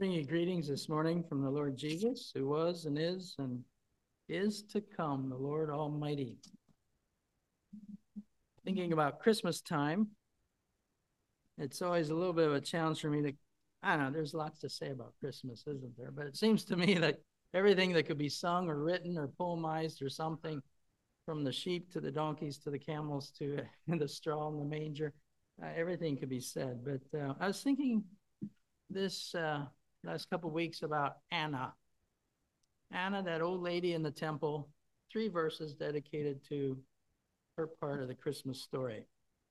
Bring you greetings this morning from the Lord Jesus, who was and is to come, the Lord Almighty. Thinking about Christmas time, it's always a little bit of a challenge for me to, I don't know, there's lots to say about Christmas, isn't there? But it seems to me that everything that could be sung or written or poemized or something, from the sheep to the donkeys to the camels to the straw and the manger, everything could be said. But I was thinking this last couple of weeks about Anna. Anna, that old lady in the temple, 3 verses dedicated to her part of the Christmas story.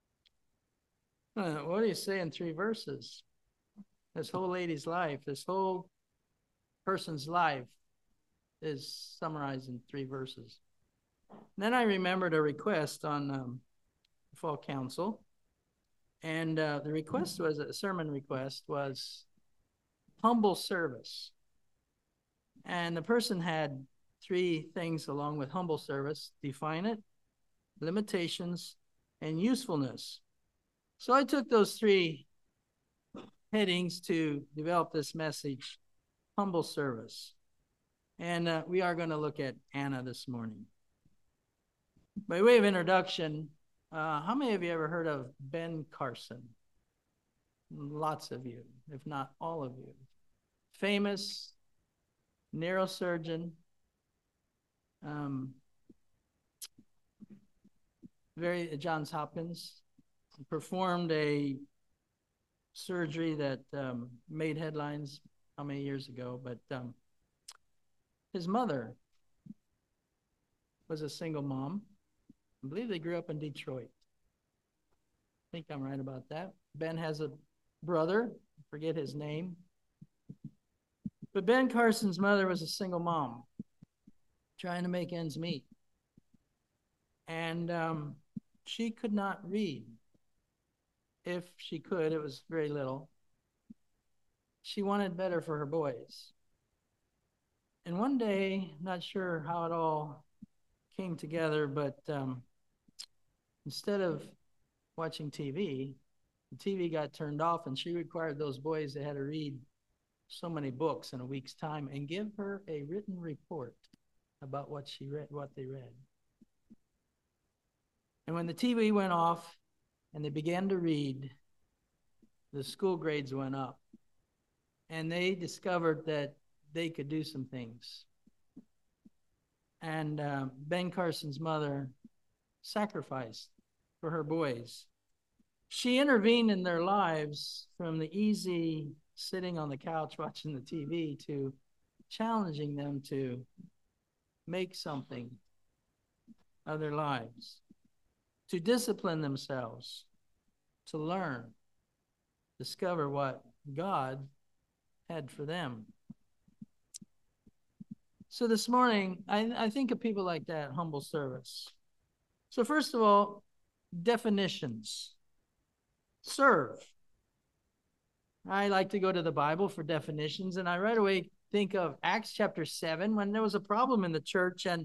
What do you say in 3 verses? This whole lady's life, this whole person's life is summarized in 3 verses. And then I remembered a request on the fall council. And the request was, a sermon request was humble service. And the person had 3 things along with humble service: define it, limitations, and usefulness. So I took those 3 headings to develop this message, humble service. And we are going to look at Anna this morning. By way of introduction, how many of you ever heard of Ben Carson? Lots of you, if not all of you. Famous neurosurgeon, Johns Hopkins, performed a surgery that made headlines how many years ago, but his mother was a single mom. I believe they grew up in Detroit. I think I'm right about that. Ben has a brother, I forget his name. But Ben Carson's mother was a single mom trying to make ends meet. And she could not read. If she could, it was very little. She wanted better for her boys. And one day, not sure how it all came together, but instead of watching TV, the TV got turned off, and she required those boys that had to read so many books in a week's time and give her a written report about what she read, what they read. And when the TV went off and they began to read, the school grades went up, and they discovered that they could do some things. And Ben Carson's mother sacrificed for her boys. She intervened in their lives from the easy sitting on the couch watching the TV to challenging them to make something of their lives, to discipline themselves, to learn, discover what God had for them. So this morning, I think of people like that, humble service. So first of all, definitions. Serve. I like to go to the Bible for definitions, and I right away think of Acts chapter 7 when there was a problem in the church, and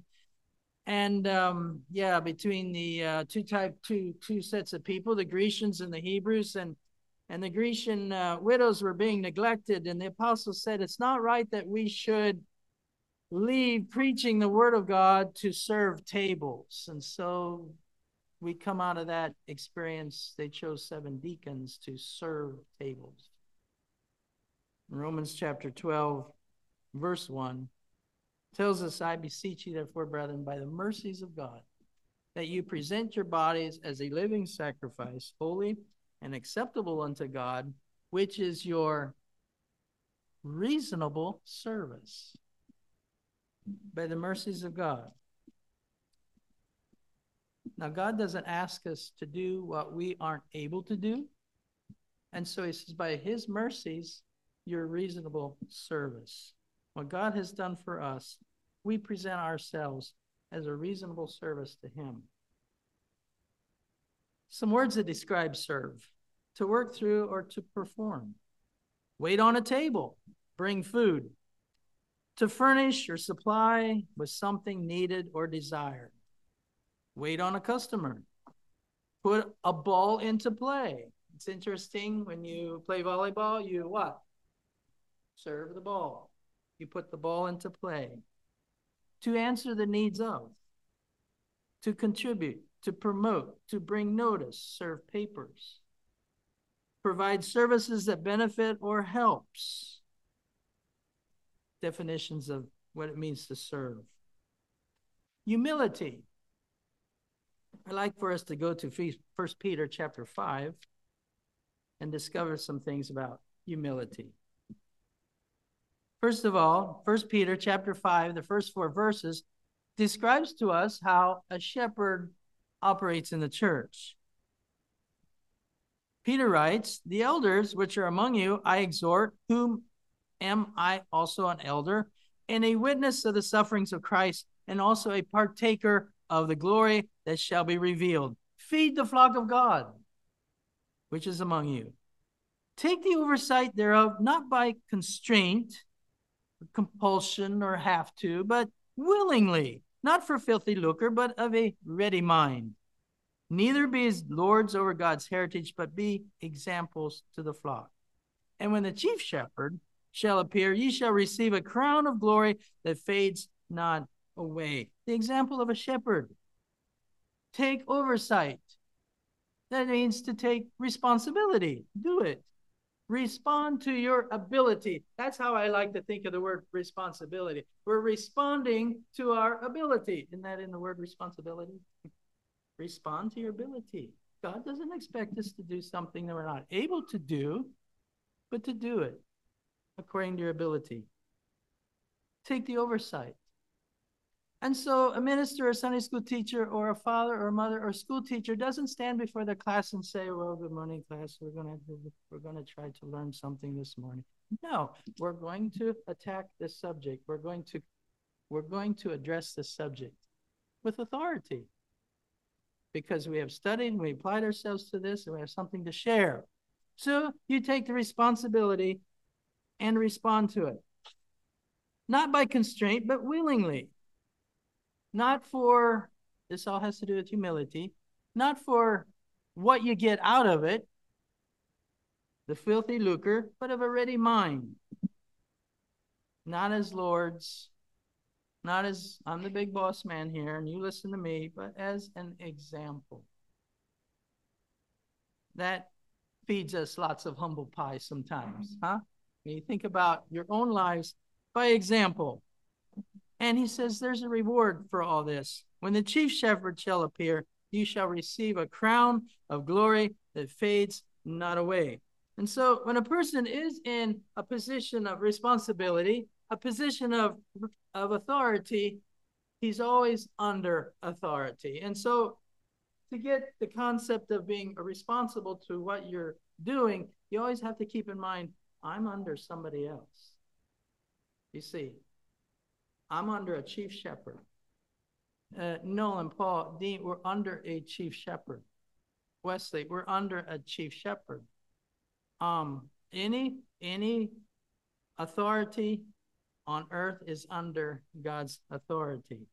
between the two sets of people, the Grecians and the Hebrews, and the Grecian widows were being neglected, and the apostles said it's not right that we should leave preaching the word of God to serve tables. And so we come out of that experience. They chose 7 deacons to serve tables. Romans chapter 12, verse 1 tells us, I beseech you, therefore, brethren, by the mercies of God, that you present your bodies as a living sacrifice, holy and acceptable unto God, which is your reasonable service. By the mercies of God. Now, God doesn't ask us to do what we aren't able to do. And so he says, by his mercies, your reasonable service. What God has done for us, we present ourselves as a reasonable service to him. Some words that describe serve: to work through or to perform. Wait on a table, bring food. To furnish or supply with something needed or desired. Wait on a customer. Put a ball into play. It's interesting when you play volleyball, you what? serve the ball. You put the ball into play. To answer the needs of, to contribute, to promote, to bring notice, serve papers, provide services that benefit or helps. Definitions of what it means to serve. Humility. I'd like for us to go to 1 Peter chapter 5 and discover some things about humility. First of all, 1 Peter chapter 5, the first 4 verses, describes to us how a shepherd operates in the church. Peter writes, "The elders which are among you, I exhort, whom am I also an elder, and a witness of the sufferings of Christ, and also a partaker of the glory that shall be revealed. Feed the flock of God, which is among you. Take the oversight thereof, not by constraint, compulsion, or have to, but willingly, not for filthy lucre, but of a ready mind. Neither be as lords over God's heritage, but be examples to the flock. And when the chief shepherd shall appear, ye shall receive a crown of glory that fades not away." The example of a shepherd. Take oversight. That means to take responsibility. Do it. Respond to your ability. That's how I like to think of the word responsibility. We're responding to our ability. Isn't that in the word responsibility? Respond to your ability. God doesn't expect us to do something that we're not able to do, but to do it according to your ability. Take the oversight. And so a minister, a Sunday school teacher, or a father or mother or school teacher doesn't stand before the class and say, "Well, good morning, class. We're going to try to learn something this morning." No, we're going to attack this subject. We're going to address this subject with authority, because we have studied and we applied ourselves to this and we have something to share. So you take the responsibility and respond to it. Not by constraint, but willingly. Not for, this all has to do with humility, not for what you get out of it, the filthy lucre, but of a ready mind. Not as lords, not as I'm the big boss man here and you listen to me, but as an example. That feeds us lots of humble pie sometimes, huh? When you think about your own lives by example. And he says there's a reward for all this. When the chief shepherd shall appear, you shall receive a crown of glory that fades not away. And so when a person is in a position of responsibility, a position of authority, he's always under authority. And so to get the concept of being responsible to what you're doing, you always have to keep in mind, I'm under somebody else. You see, I'm under a chief shepherd. Nolan, Paul, Dean, we're under a chief shepherd. Wesley, we're under a chief shepherd. Any authority on earth is under God's authority.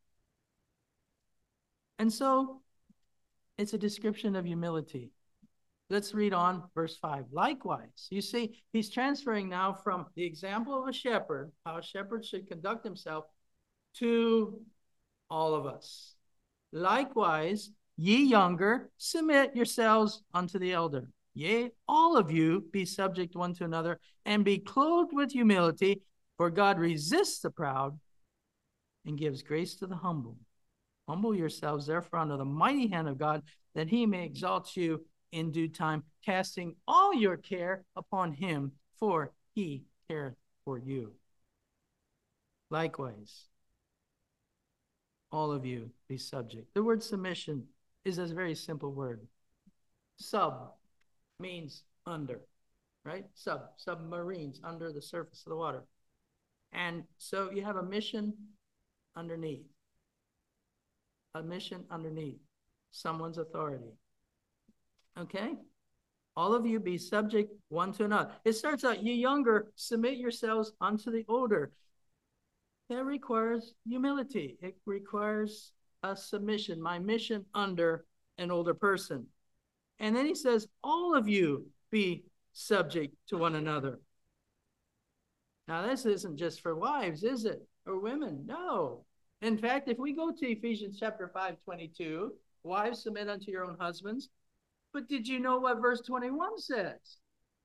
And so it's a description of humility. Let's read on verse 5. Likewise, you see, he's transferring now from the example of a shepherd, how a shepherd should conduct himself, to all of us. Likewise, ye younger, submit yourselves unto the elder. Yea, all of you be subject one to another, and be clothed with humility, for God resists the proud and gives grace to the humble. Humble yourselves, therefore, under the mighty hand of God, that he may exalt you in due time, casting all your care upon him, for he careth for you. Likewise, all of you be subject. The word submission is a very simple word. Sub means under, right? Submarines, under the surface of the water. And so you have a mission underneath. A mission underneath someone's authority. Okay? All of you be subject one to another. It starts out, ye younger, submit yourselves unto the older. That requires humility. It requires a submission, my mission under an older person. And then he says, all of you be subject to one another. Now, this isn't just for wives, is it? Or women? No. In fact, if we go to Ephesians chapter 5:22, wives, submit unto your own husbands. But did you know what verse 21 says?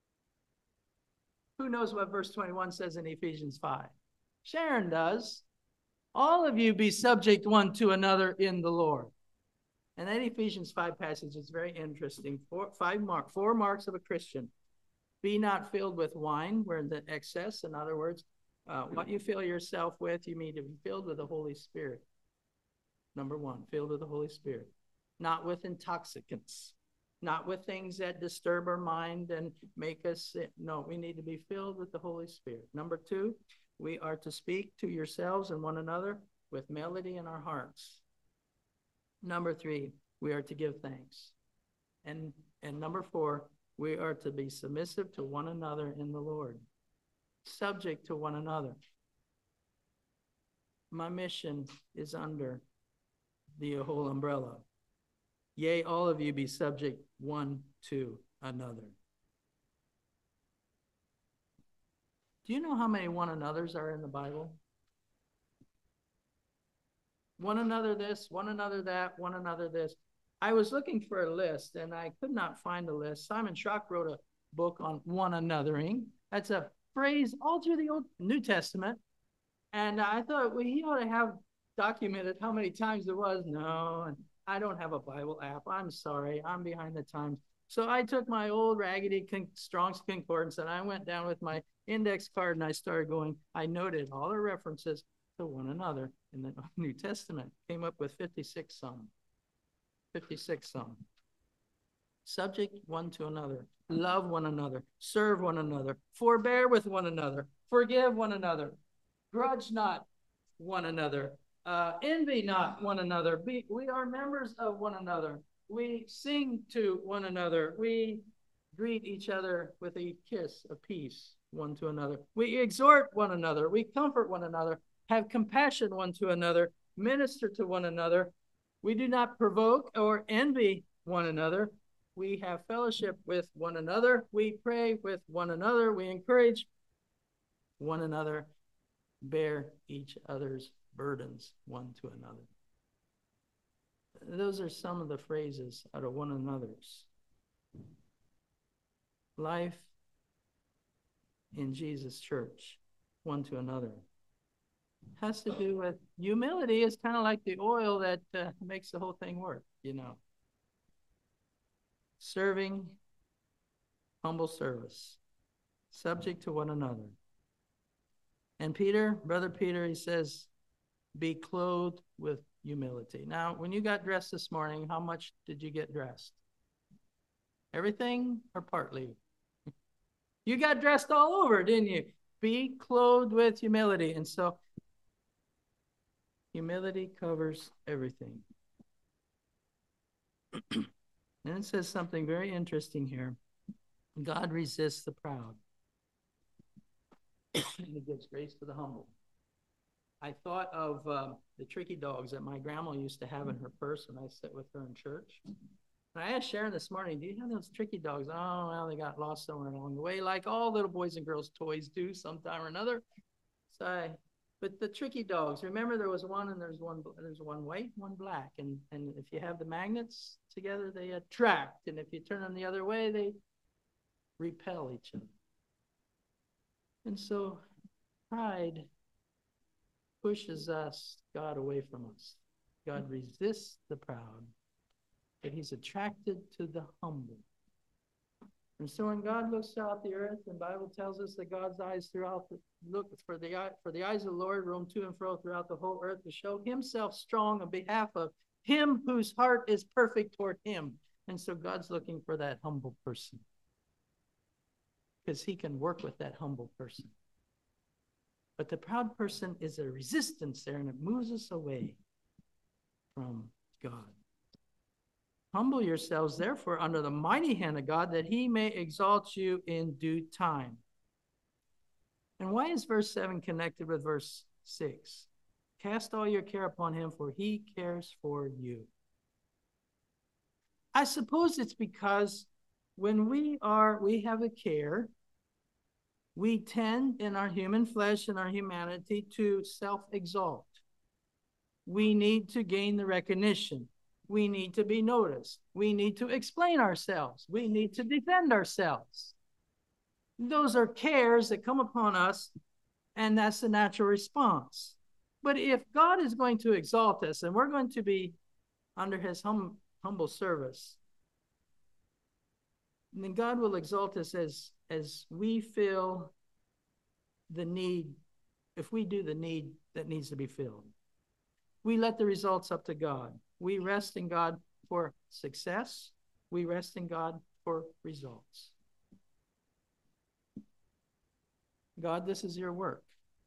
Who knows what verse 21 says in Ephesians 5? Sharon does. All of you be subject one to another in the Lord. And that Ephesians 5 passage is very interesting. Four marks of a Christian. Be not filled with wine, where the excess, in other words, what you fill yourself with, you need to be filled with the Holy Spirit. Number one, filled with the Holy Spirit. Not with intoxicants, not with things that disturb our mind and make us sick. No, we need to be filled with the Holy Spirit. Number two, we are to speak to yourselves and one another with melody in our hearts. Number three, we are to give thanks. And number four, we are to be submissive to one another in the Lord, subject to one another. My mission is under the whole umbrella. Yea, all of you be subject one to another. Do you know how many one another's are in the Bible? One another this, one another that, one another this. I was looking for a list, and I could not find a list. Simon Schrock wrote a book on one anothering. That's a phrase all through the New Testament. And I thought, well, he ought to have documented how many times there was. No, and I don't have a Bible app. I'm sorry. I'm behind the times. So I took my old raggedy Strong's Concordance, and I went down with my index card, and I started going. I noted all the references to one another in the New Testament. Came up with 56 some. 56 some. Subject one to another. Love one another. Serve one another. Forbear with one another. Forgive one another. Grudge not one another. Envy not one another. We are members of one another. We sing to one another. We greet each other with a kiss of peace one to another. We exhort one another. We comfort one another. Have compassion one to another. Minister to one another. We do not provoke or envy one another. We have fellowship with one another. We pray with one another. We encourage one another. Bear each other's burdens one to another. Those are some of the phrases out of one another's. Life in Jesus' church, one to another, has to do with humility. Is kind of like the oil that makes the whole thing work, you know. Serving, humble service, subject to one another. And Peter, Brother Peter, he says, be clothed with humility. Now, when you got dressed this morning, how much did you get dressed? Everything or partly? You got dressed all over, didn't you? Be clothed with humility. And so, humility covers everything. And it says something very interesting here. God resists the proud. And he gives grace to the humble. I thought of the tricky dogs that my grandma used to have in her purse when I sat with her in church. And I asked Sharon this morning, do you have those tricky dogs? Oh, well, they got lost somewhere along the way, like all little boys and girls' toys do sometime or another. But the tricky dogs, remember there was one and there's one white, one black. And if you have the magnets together, they attract. And if you turn them the other way, they repel each other. And so pride pushes God away from us. God resists the proud, but he's attracted to the humble. And so when God looks throughout the earth, and the Bible tells us that God's eyes look for the eyes of the Lord roam to and fro throughout the whole earth to show himself strong on behalf of him whose heart is perfect toward him. And so God's looking for that humble person, because he can work with that humble person. But the proud person is a resistance there, and it moves us away from God. Humble yourselves, therefore, under the mighty hand of God, that he may exalt you in due time. And why is verse 7 connected with verse 6? Cast all your care upon him, for he cares for you. I suppose it's because when we have a care, We tend in our human flesh and our humanity to self-exalt. We need to gain the recognition. We need to be noticed. We need to explain ourselves. We need to defend ourselves. Those are cares that come upon us, and that's the natural response. But if God is going to exalt us and we're going to be under his humble service, then God will exalt us as we feel the need, if we do the need that needs to be filled. We let the results up to God. We rest in God for success. We rest in God for results. God, this is your work.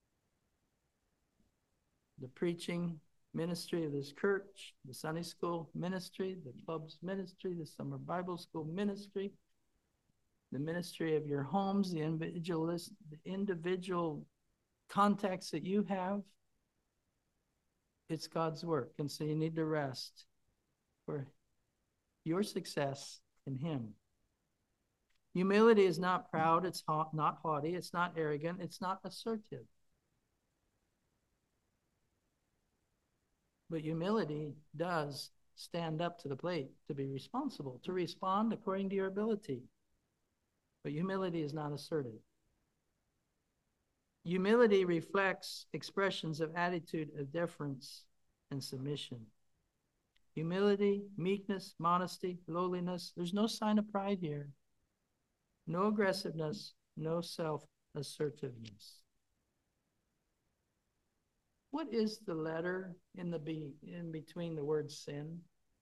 The preaching ministry of this church, the Sunday school ministry, the club's ministry, the summer Bible school ministry, the ministry of your homes, the individual contacts that you have. It's God's work. And so you need to rest for your success in him. Humility is not proud. It's not haughty. It's not arrogant. It's not assertive. But humility does stand up to the plate to be responsible, to respond according to your ability. But humility is not assertive. Humility reflects expressions of attitude of deference and submission. Humility, meekness, modesty, lowliness. There's no sign of pride here. No aggressiveness, no self-assertiveness. What is the letter in between the word sin?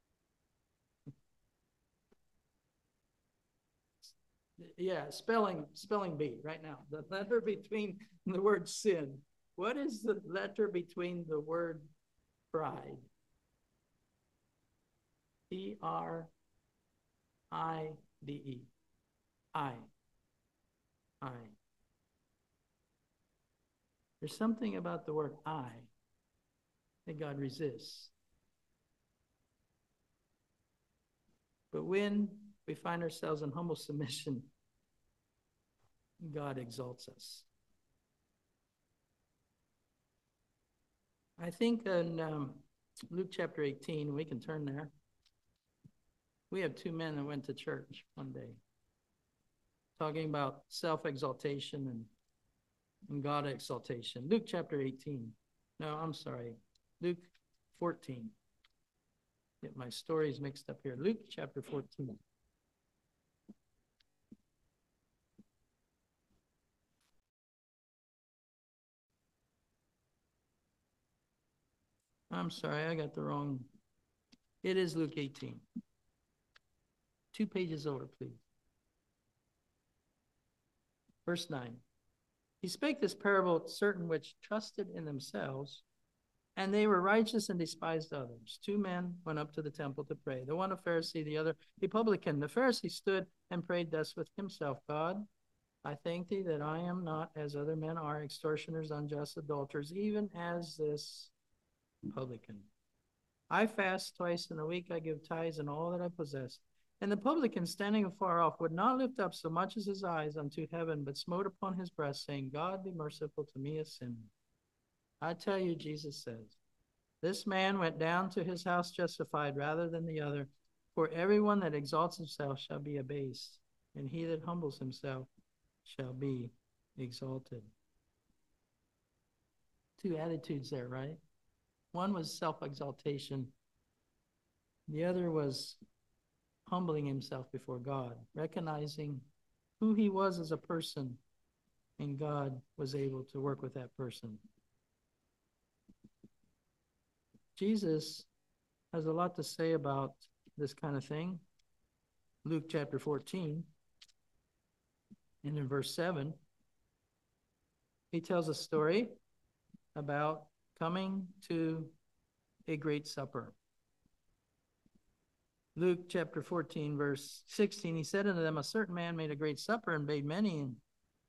Yeah, spelling bee right now. The letter between the word sin. What is the letter between the word pride? P-R-I-D-E. I. There's something about the word I that God resists. But when we find ourselves in humble submission, God exalts us. I think in Luke chapter 18, we can turn there. We have two men that went to church one day talking about self-exaltation and God exaltation. Luke chapter 18. No, I'm sorry. Luke 14. Get my stories mixed up here. Luke chapter 14. I'm sorry, I got the wrong. It is Luke 18. 2 pages over, please. Verse 9. He spake this parable to certain which trusted in themselves, and they were righteous and despised others. 2 men went up to the temple to pray, the one a Pharisee, the other a publican. The Pharisee stood and prayed thus with himself, God, I thank thee that I am not as other men are, extortioners, unjust, adulterers, even as this publican. I fast twice in a week, I give tithes and all that I possess. And the publican, standing afar off, would not lift up so much as his eyes unto heaven, but smote upon his breast, saying, God, be merciful to me, a sinner. I tell you, Jesus says, this man went down to his house justified rather than the other. For everyone that exalts himself shall be abased, and he that humbles himself shall be exalted. 2 attitudes there, right? One was self-exaltation. The other was humbling himself before God, recognizing who he was as a person, and God was able to work with that person. Jesus has a lot to say about this kind of thing. Luke chapter 14, and in verse 7, he tells a story about coming to a great supper. Luke chapter 14, verse 16, he said unto them, a certain man made a great supper and bade many. And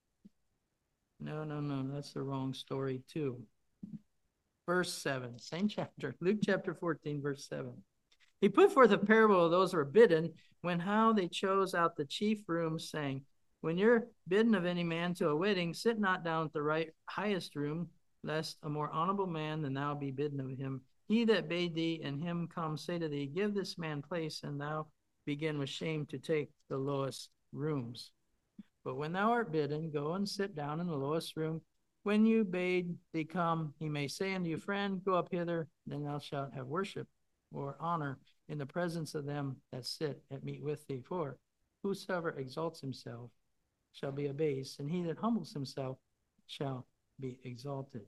no, that's the wrong story too. Verse 7, same chapter, Luke chapter 14, verse 7. He put forth a parable of those who were bidden, when how they chose out the chief rooms, saying, When you're bidden of any man to a wedding, sit not down at the highest room, lest a more honorable man than thou be bidden of him. He that bade thee and him come say to thee, give this man place, and thou begin with shame to take the lowest rooms. But when thou art bidden, go and sit down in the lowest room. When you bade thee come, he may say unto you, friend, go up hither, then thou shalt have worship or honor in the presence of them that sit at meat with thee. For whosoever exalts himself shall be abased, and he that humbles himself shall be exalted.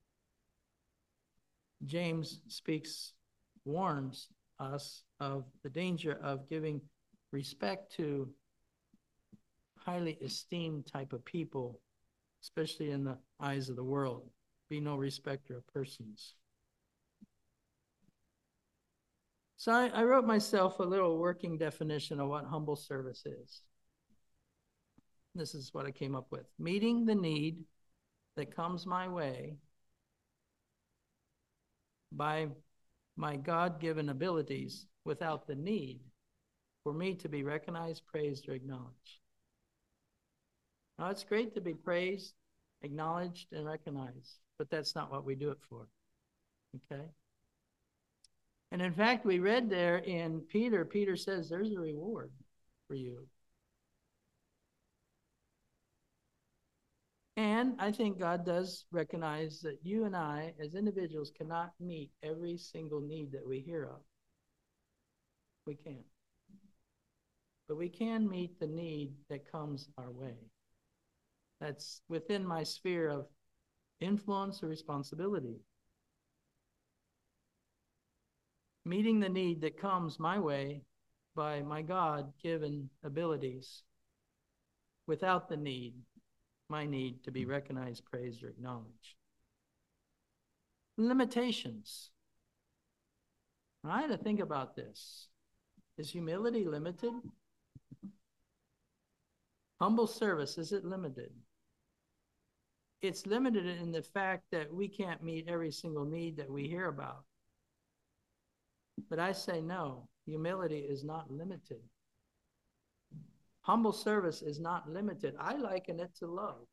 James warns us of the danger of giving respect to highly esteemed type of people, especially in the eyes of the world. Be no respecter of persons. So I wrote myself a little working definition of what humble service is. This is what I came up with. Meeting the need that comes my way by my God-given abilities without the need for me to be recognized, praised, or acknowledged. Now, it's great to be praised, acknowledged, and recognized, but that's not what we do it for, okay? And in fact, we read there in Peter says there's a reward for you. And I think God does recognize that you and I, as individuals, cannot meet every single need that we hear of. We can't. But we can meet the need that comes our way. That's within my sphere of influence or responsibility. Meeting the need that comes my way by my God-given abilities without the need, my need to be recognized, praised, or acknowledged. Limitations. I had to think about this. Is humility limited? Humble service, is it limited? It's limited in the fact that we can't meet every single need that we hear about. But I say no, humility is not limited. Humble service is not limited. I liken it to love.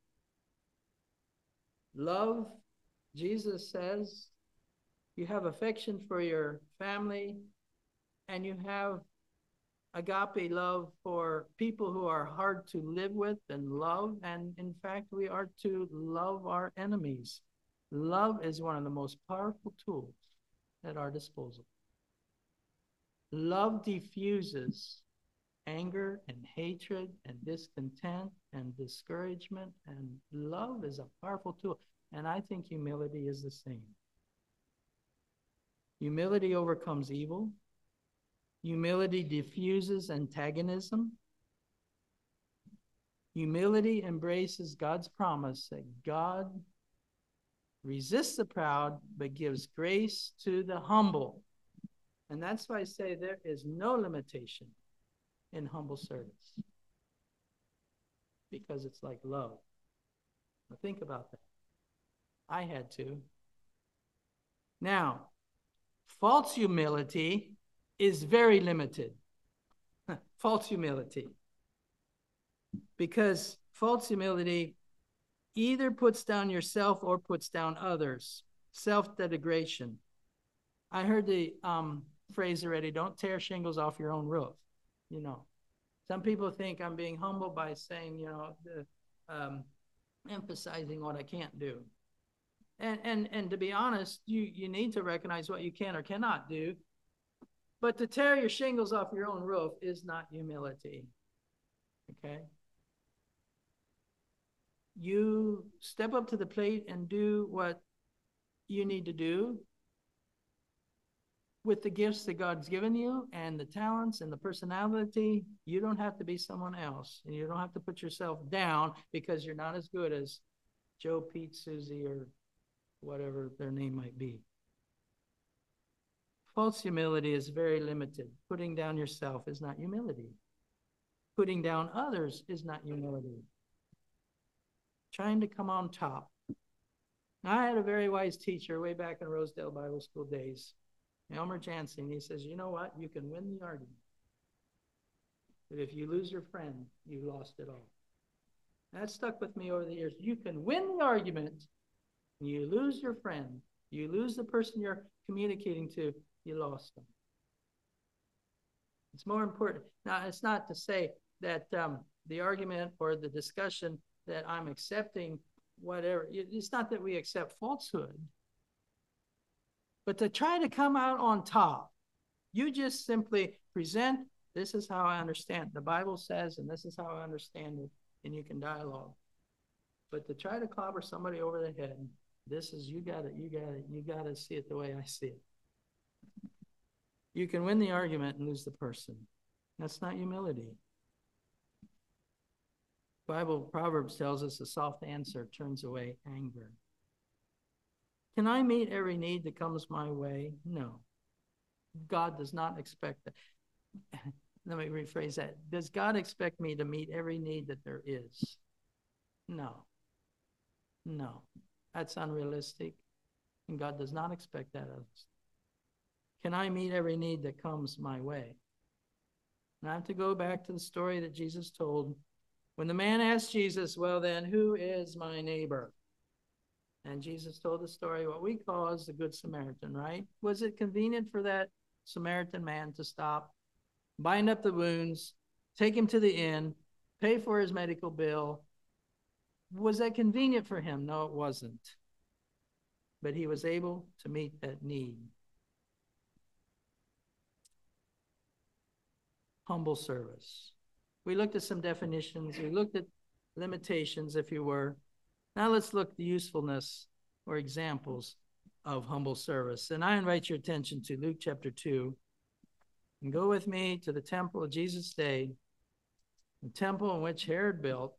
Love, Jesus says, you have affection for your family, and you have agape love for people who are hard to live with and love. And in fact, we are to love our enemies. Love is one of the most powerful tools at our disposal. Love diffuses anger and hatred and discontent and discouragement, and love is a powerful tool. And I think humility is the same. Humility overcomes evil. Humility diffuses antagonism. Humility embraces God's promise that God resists the proud but gives grace to the humble. And that's why I say there is no limitation in humble service, because it's like love. Now think about that. I had to. Now, false humility is very limited. False humility. Because false humility either puts down yourself or puts down others. Self-denigration. I heard the phrase already, don't tear shingles off your own roof. You know, some people think I'm being humble by saying, you know, emphasizing what I can't do. And to be honest, you need to recognize what you can or cannot do. But to tear your shingles off your own roof is not humility. Okay? You step up to the plate and do what you need to do with the gifts that God's given you and the talents and the personality. You don't have to be someone else, and you don't have to put yourself down because you're not as good as Joe, Pete, Susie, or whatever their name might be. False humility is very limited. Putting down yourself is not humility. Putting down others is not humility. Trying to come on top. I had a very wise teacher way back in Rosedale Bible School days, Elmer Jansen. He says, you know what? You can win the argument, but if you lose your friend, you lost it all. That stuck with me over the years. You can win the argument, and you lose your friend. You lose the person you're communicating to, you lost them. It's more important. Now, it's not to say that the argument or the discussion that I'm accepting whatever, it's not that we accept falsehood, but to try to come out on top, you just simply present, this is how I understand. The Bible says, and this is how I understand it, and you can dialogue. But to try to clobber somebody over the head, this is, you got to see it the way I see it. You can win the argument and lose the person. That's not humility. Bible Proverbs tells us a soft answer turns away anger. Can I meet every need that comes my way? No. God does not expect that. Let me rephrase that. Does God expect me to meet every need that there is? No. No. That's unrealistic. And God does not expect that of us. Can I meet every need that comes my way? And I have to go back to the story that Jesus told. When the man asked Jesus, well then, who is my neighbor? And Jesus told the story, what we call as the Good Samaritan, right? Was it convenient for that Samaritan man to stop, bind up the wounds, take him to the inn, pay for his medical bill? Was that convenient for him? No, it wasn't. But he was able to meet that need. Humble service. We looked at some definitions. We looked at limitations, if you were. Now let's look at the usefulness or examples of humble service. And I invite your attention to Luke chapter 2. And go with me to the temple of Jesus' day, the temple in which Herod built.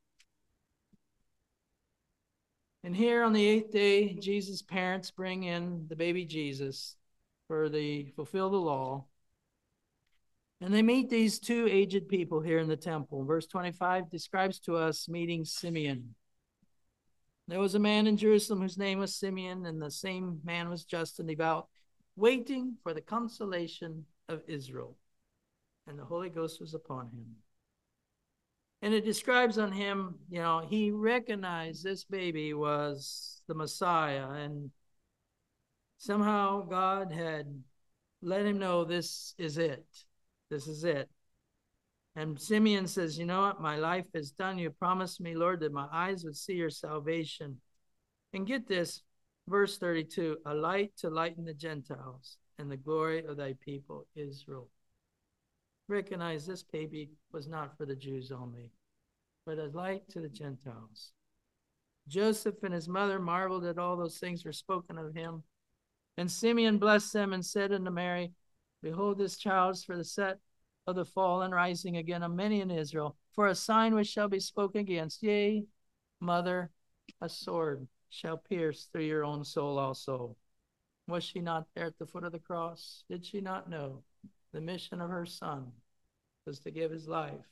And here on the 8th day, Jesus' parents bring in the baby Jesus for the fulfill the law. And they meet these two aged people here in the temple. Verse 25 describes to us meeting Simeon. There was a man in Jerusalem whose name was Simeon, and the same man was just and devout, waiting for the consolation of Israel. And the Holy Ghost was upon him. And it describes on him, he recognized this baby was the Messiah. And somehow God had let him know this is it. This is it. And Simeon says, you know what? My life is done. You promised me, Lord, that my eyes would see your salvation. And get this, verse 32, a light to lighten the Gentiles and the glory of thy people, Israel. Recognize this baby was not for the Jews only, but a light to the Gentiles. Joseph and his mother marveled at all those things were spoken of him. And Simeon blessed them and said unto Mary, behold, this child is for the set of the fall and rising again of many in Israel, for a sign which shall be spoken against. Yea, mother, a sword shall pierce through your own soul also. Was she not there at the foot of the cross? Did she not know the mission of her son was to give his life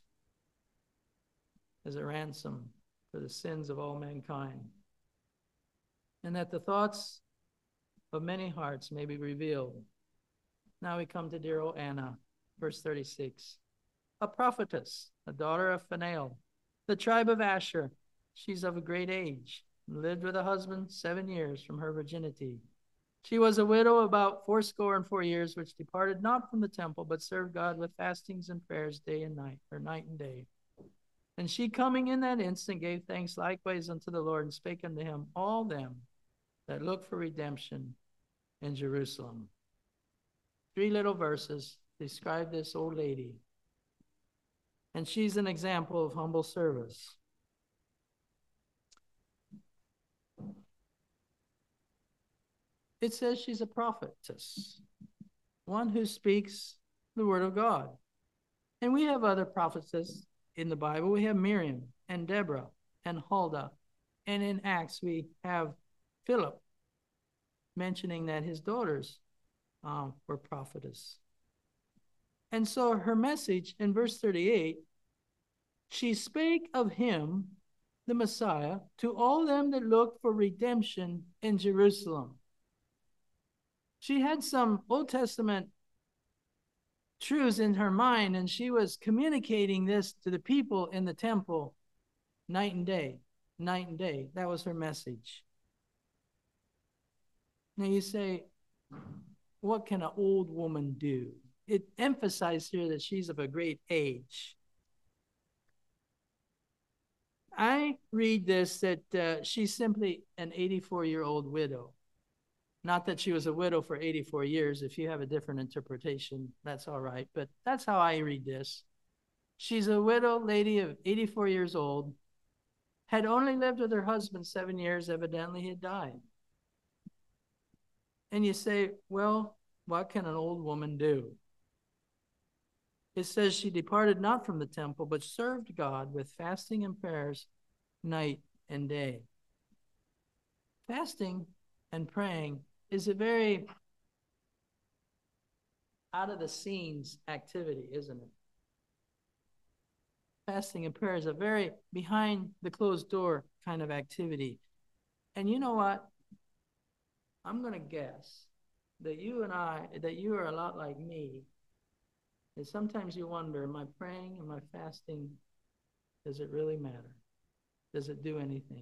as a ransom for the sins of all mankind? And that the thoughts of many hearts may be revealed. Now we come to dear old Anna, verse 36. A prophetess, a daughter of Phanuel, the tribe of Asher. She's of a great age, and lived with a husband 7 years from her virginity. She was a widow about 84 years, which departed not from the temple, but served God with fastings and prayers day and night, or night and day. And she coming in that instant gave thanks likewise unto the Lord, and spake unto him all them that look for redemption in Jerusalem. 3 little verses describe this old lady. And she's an example of humble service. It says she's a prophetess, one who speaks the word of God. And we have other prophetesses in the Bible. We have Miriam and Deborah and Huldah. And in Acts, we have Philip mentioning that his daughters were prophetess. And so her message in verse 38, she spake of him, the Messiah, to all them that looked for redemption in Jerusalem. She had some Old Testament truths in her mind, and she was communicating this to the people in the temple. night and day, night and day. That was her message. Now you say, what can an old woman do? It emphasized here that she's of a great age. I read this that she's simply an 84-year-old widow. Not that she was a widow for 84 years. If you have a different interpretation, that's all right. But that's how I read this. She's a widow lady of 84 years old, had only lived with her husband 7 years, evidently had died. And you say, well, what can an old woman do? It says she departed not from the temple, but served God with fasting and prayers night and day. Fasting and praying is a very out of the scenes activity, isn't it? Fasting and prayer is a very behind the closed door kind of activity. And you know what? I'm going to guess that you are a lot like me. And sometimes you wonder, am I praying? Am I fasting? Does it really matter? Does it do anything?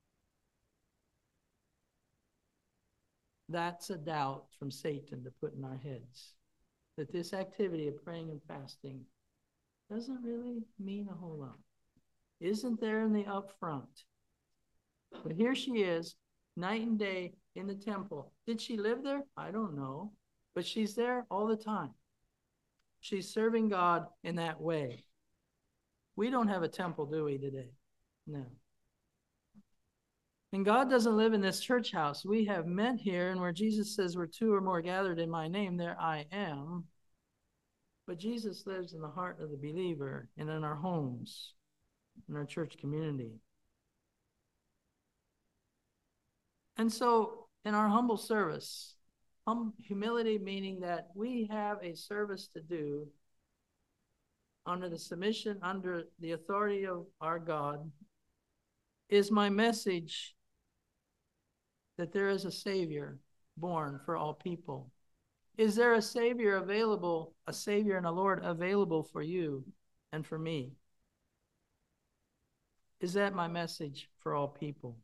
That's a doubt from Satan to put in our heads, that this activity of praying and fasting doesn't really mean a whole lot. Isn't there in the upfront. But here she is, night and day in the temple. Did she live there? I don't know. But she's there all the time. She's serving God in that way. We don't have a temple, do we, today? No. And God doesn't live in this church house. We have met here, and where Jesus says, where two or more gathered in my name, there I am. But Jesus lives in the heart of the believer and in our homes, in our church community. And so in our humble service, humility meaning that we have a service to do under the submission, under the authority of our God, is my message that there is a Savior born for all people. Is there a Savior available, a Savior and a Lord available for you and for me? Is that my message for all people?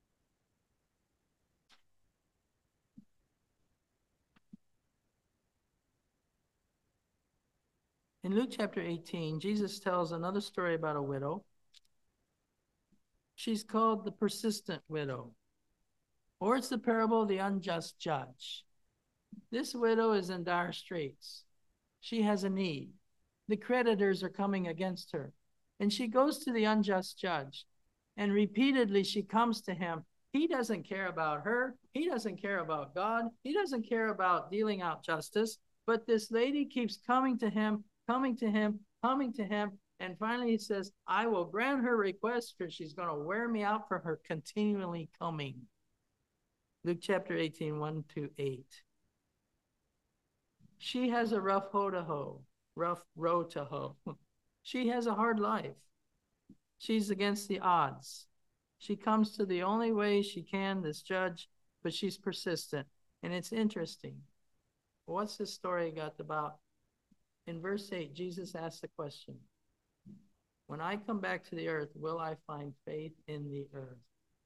In Luke chapter 18, Jesus tells another story about a widow. She's called the persistent widow, or it's the parable of the unjust judge. This widow is in dire straits. She has a need. The creditors are coming against her. And she goes to the unjust judge. And repeatedly she comes to him. He doesn't care about her. He doesn't care about God. He doesn't care about dealing out justice. But this lady keeps coming to him, coming to him, coming to him. And finally he says, I will grant her request because she's going to wear me out for her continually coming. Luke chapter 18, 1-8. She has a rough row to hoe. She has a hard life. She's against the odds. She comes to the only way she can, this judge, but she's persistent. And it's interesting. What's this story got about? In verse 8, Jesus asked the question, when I come back to the earth, will I find faith in the earth?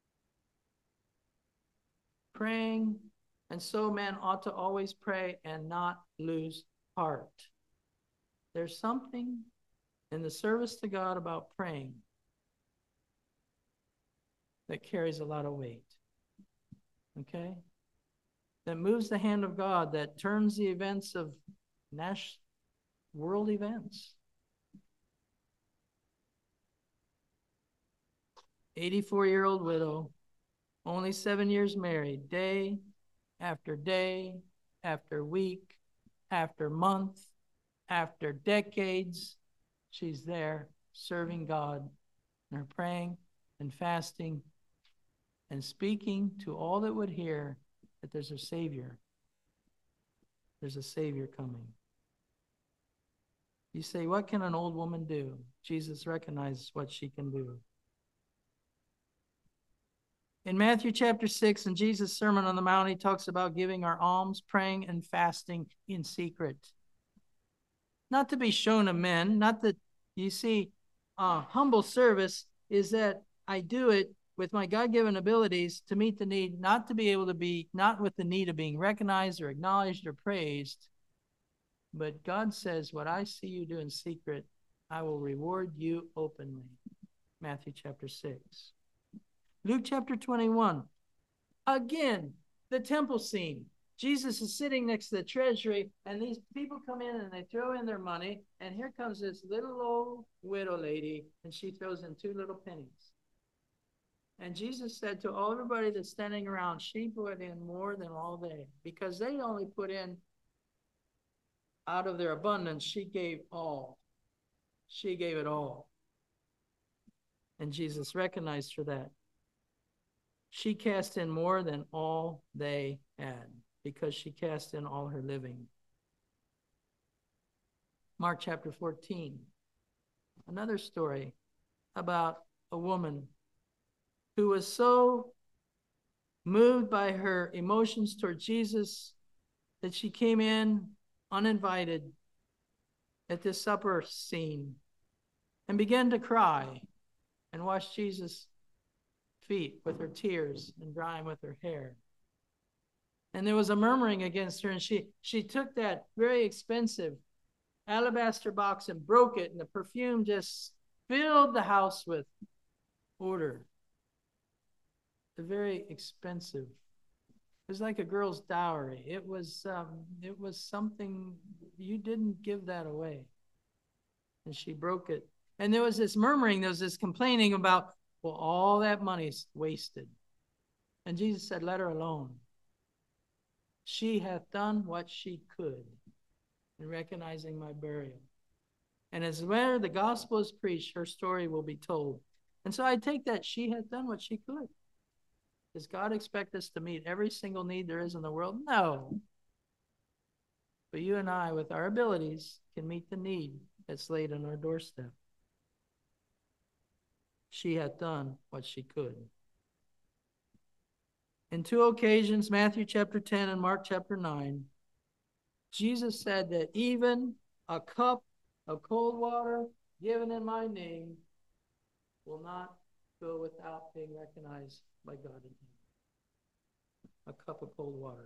Praying, and so men ought to always pray and not lose heart. There's something in the service to God about praying that carries a lot of weight. Okay? That moves the hand of God, that turns the events of world events. 84-year-old widow, only 7 years married, day after day, after week, after month, after decades, she's there serving God and her praying and fasting and speaking to all that would hear that there's a Savior. There's a Savior coming. You say, what can an old woman do? Jesus recognizes what she can do. In Matthew chapter 6, in Jesus' Sermon on the Mount, he talks about giving our alms, praying, and fasting in secret. Not to be shown of men, not that, you see, humble service is that I do it with my God-given abilities to meet the need, not to be able to be, not with the need of being recognized or acknowledged or praised. But God says, what I see you do in secret, I will reward you openly. Matthew chapter 6. Luke chapter 21. Again, the temple scene. Jesus is sitting next to the treasury, and these people come in and they throw in their money, and here comes this little old widow lady, and she throws in 2 little pennies. And Jesus said to all everybody that's standing around, she put in more than all they, because they only put in out of their abundance. She gave all. She gave it all. And Jesus recognized her that. She cast in more than all they had, because she cast in all her living. Mark chapter 14. Another story about a woman who was so moved by her emotions toward Jesus that she came in uninvited at this supper scene and began to cry and wash Jesus' feet with her tears and dry them with her hair. And there was a murmuring against her, and she took that very expensive alabaster box and broke it, and the perfume just filled the house with odor. The very expensive. It was like a girl's dowry. It was something, you didn't give that away. And she broke it. And there was this murmuring, there was this complaining about, well, all that money's wasted. And Jesus said, let her alone. She hath done what she could in recognizing my burial. And as where the gospel is preached, her story will be told. And so I take that she hath done what she could. Does God expect us to meet every single need there is in the world? No. But you and I, with our abilities, can meet the need that's laid on our doorstep. She hath done what she could. In 2 occasions, Matthew chapter 10 and Mark chapter 9, Jesus said that even a cup of cold water given in my name will not go without being recognized by God in heaven. A cup of cold water.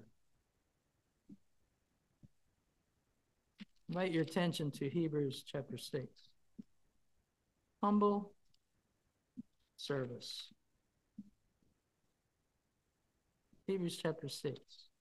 Invite your attention to Hebrews chapter 6. Humble service. Hebrews chapter 6.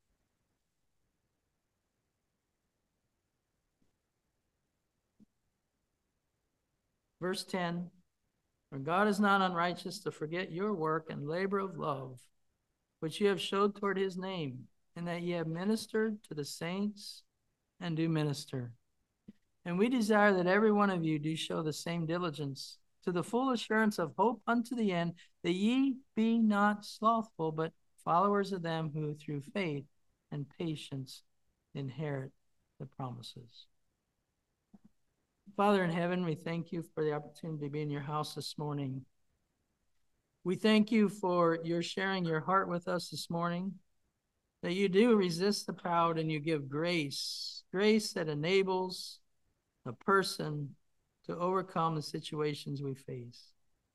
Verse 10. For God is not unrighteous to forget your work and labor of love, which you have showed toward his name, and that ye have ministered to the saints and do minister. And we desire that every one of you do show the same diligence, to the full assurance of hope unto the end, that ye be not slothful, but followers of them who through faith and patience inherit the promises. Father in heaven, we thank you for the opportunity to be in your house this morning. We thank you for your sharing your heart with us this morning, that you do resist the proud and you give grace, grace that enables a person to overcome the situations we face.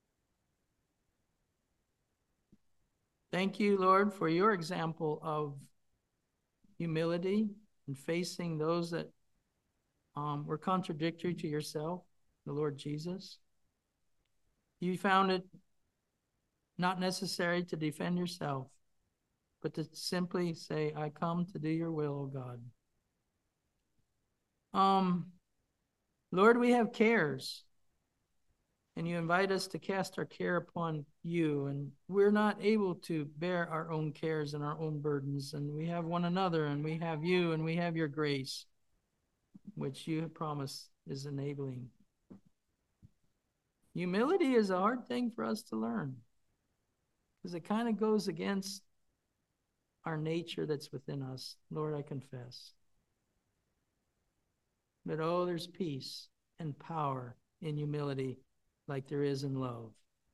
Thank you, Lord, for your example of humility and facing those that were contradictory to yourself, the Lord Jesus. You found it not necessary to defend yourself, but to simply say, I come to do your will, O God. Lord, we have cares, and you invite us to cast our care upon you, and we're not able to bear our own cares and our own burdens, and we have one another, and we have you, and we have your grace, which you have promised is enabling. Humility is a hard thing for us to learn, because it kind of goes against our nature that's within us. Lord, I confess. But oh, there's peace and power in humility like there is in love.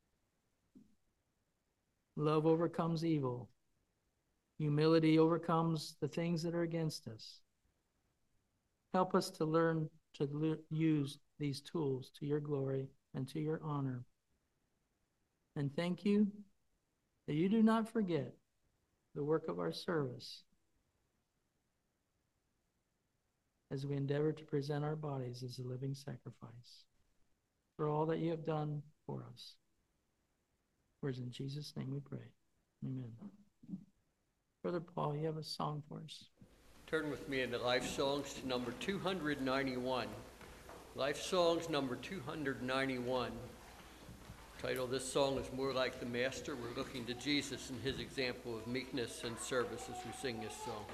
Love overcomes evil. Humility overcomes the things that are against us. Help us to learn to use these tools to your glory and to your honor. And thank you that you do not forget the work of our service as we endeavor to present our bodies as a living sacrifice for all that you have done for us. For it's in Jesus' name we pray. Amen. Brother Paul, you have a song for us. Turn with me into Life Songs to number 291. Life Songs number 291. Title of this song is More Like the Master. We're looking to Jesus and his example of meekness and service as we sing this song.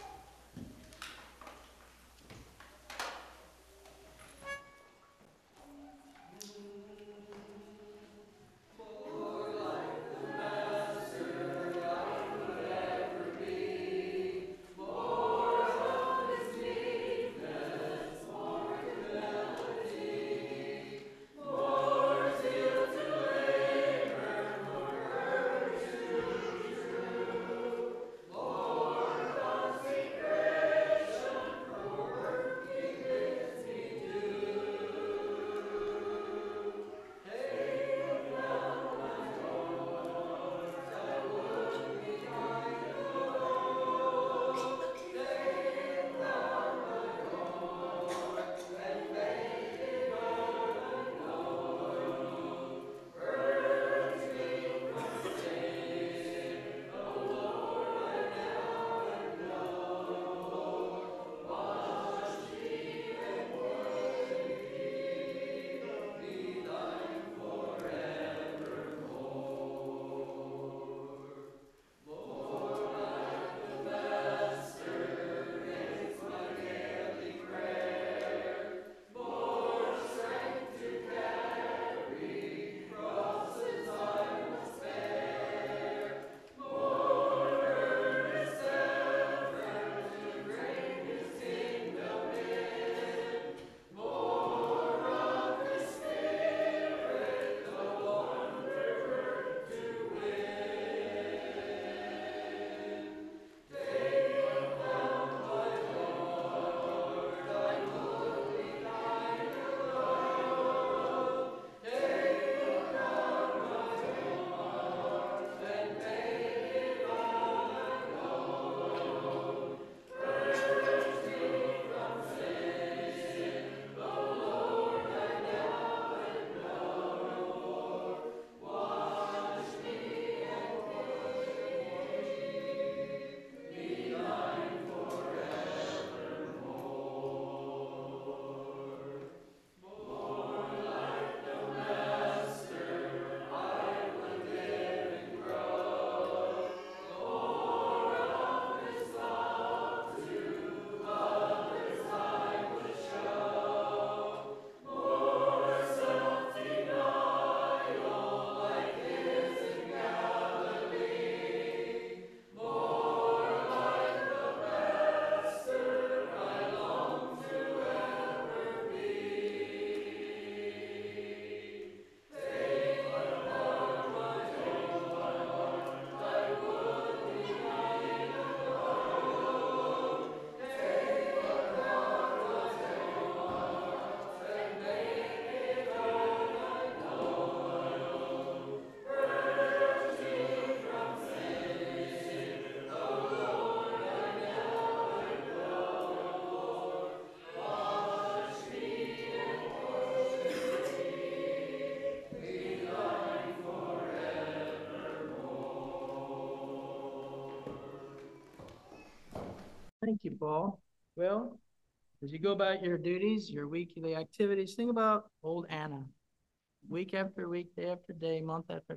Thank you, Paul. Well, as you go about your duties, your weekly activities, think about old Anna. Week after week, day after day, month after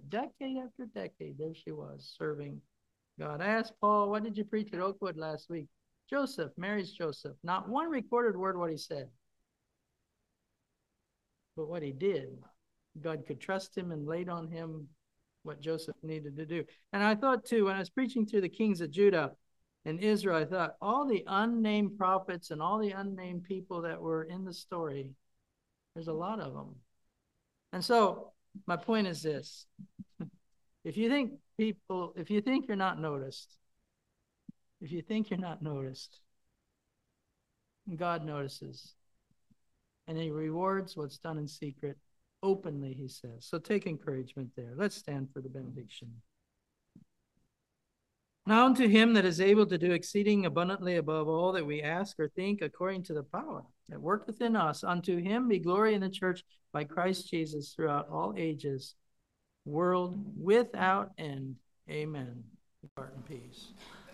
decade, there she was serving God. I asked Paul, what did you preach at Oakwood last week? Joseph, Mary's Joseph. Not one recorded word what he said. But what he did, God could trust him and laid on him what Joseph needed to do. And I thought too, when I was preaching to the kings of Judah and Israel, I thought all the unnamed prophets and all the unnamed people that were in the story, there's a lot of them. And so my point is this. If you think you're not noticed, God notices. And he rewards what's done in secret openly, he says. So take encouragement there. Let's stand for the benediction. Now unto him that is able to do exceeding abundantly above all that we ask or think, according to the power that worketh in us, unto him be glory in the church by Christ Jesus throughout all ages, world without end. Amen. Depart in peace.